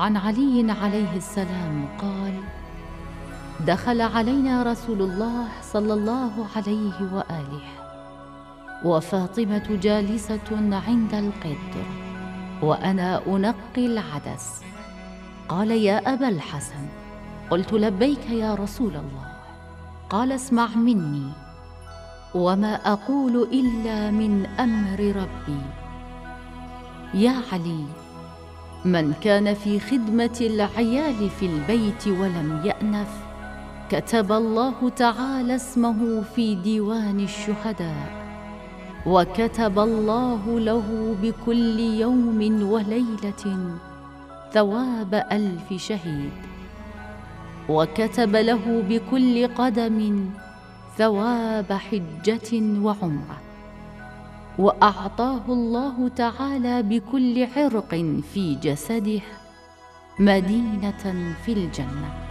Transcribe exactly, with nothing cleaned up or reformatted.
عن علي عليه السلام قال: دخل علينا رسول الله صلى الله عليه وآله وفاطمة جالسة عند القدر وأنا أنقي العدس. قال: يا أبا الحسن. قلت: لبيك يا رسول الله. قال: اسمع مني، وما أقول إلا من أمر ربي. يا علي، من كان في خدمة العيال في البيت ولم يأنف كتب الله تعالى اسمه في ديوان الشهداء، وكتب الله له بكل يوم وليلة ثواب ألف شهيد، وكتب له بكل قدم ثواب حجة وعمرة، وأعطاه الله تعالى بكل عرق في جسده مدينة في الجنة.